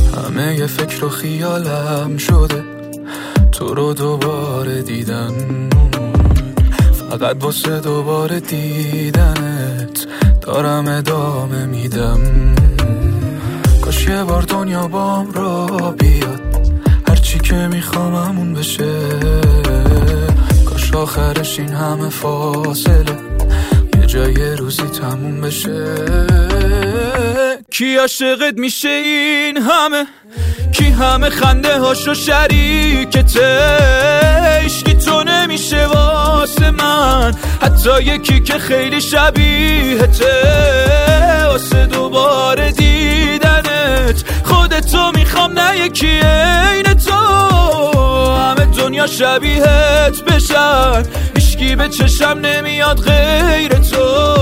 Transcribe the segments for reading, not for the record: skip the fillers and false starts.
همه یه فکر و خیالم شده تو رو دوباره دیدن، فقط واسه دوباره دیدنت دارم ادامه میدم. کاش یه بار دنیا بام را بیاد، هرچی که میخوام همون بشه. کاش آخرش این همه فاصله یه جای روزی تموم بشه. کی عاشقت میشه این همه، کی همه خنده هاشو شریکته. عشقی تو نمیشه واسه من، حتی یکی که خیلی شبیهته. واسه دوباره دیدنت خودتو میخوام، نه یکی عین تو. همه دنیا شبیهت بشن، عشقی به چشم نمیاد غیر تو.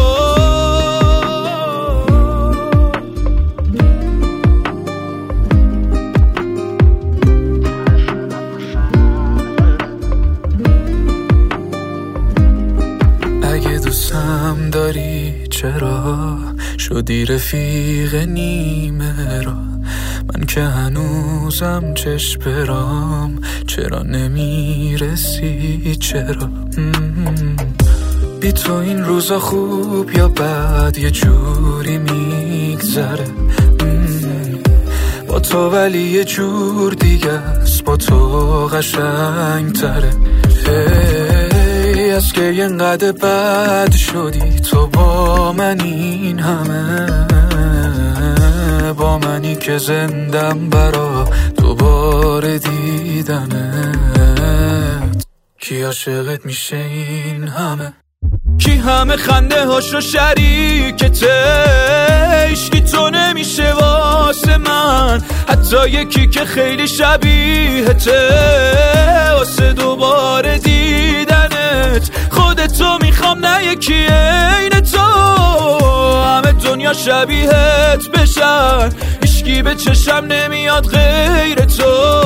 اگه دوستم داری چرا شدی رفیق نیمه را؟ من که هنوزم چشم برام، چرا نمیرسی چرا؟ بی تو این روزا خوب یا بد یه جوری میگذره. با تو ولی یه جور دیگه است، با تو قشنگ تره. از که اینقدر بد شدی تو با من این همه، با منی که زندم برا دوباره دیدنت. کی عاشقت میشه این همه، کی همه خنده هاشو شریکته. عشقی تو نمیشه واسه من، حتی یکی که خیلی شبیهته. واسه دوباره دیدنت خودتو میخوام، نه یکی عین تو. همه دنیا شبیهت بشن، عشقی به چشم نمیاد غیر تو.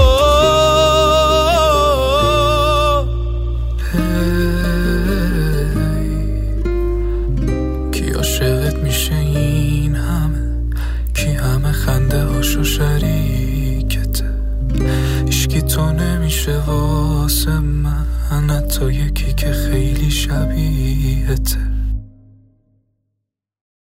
کی عاشقت میشه این همه، کی همه خنده هاشو شریکته. عشقی تو نمیشه واسه من، حتی یکی که خیلی شبیهته.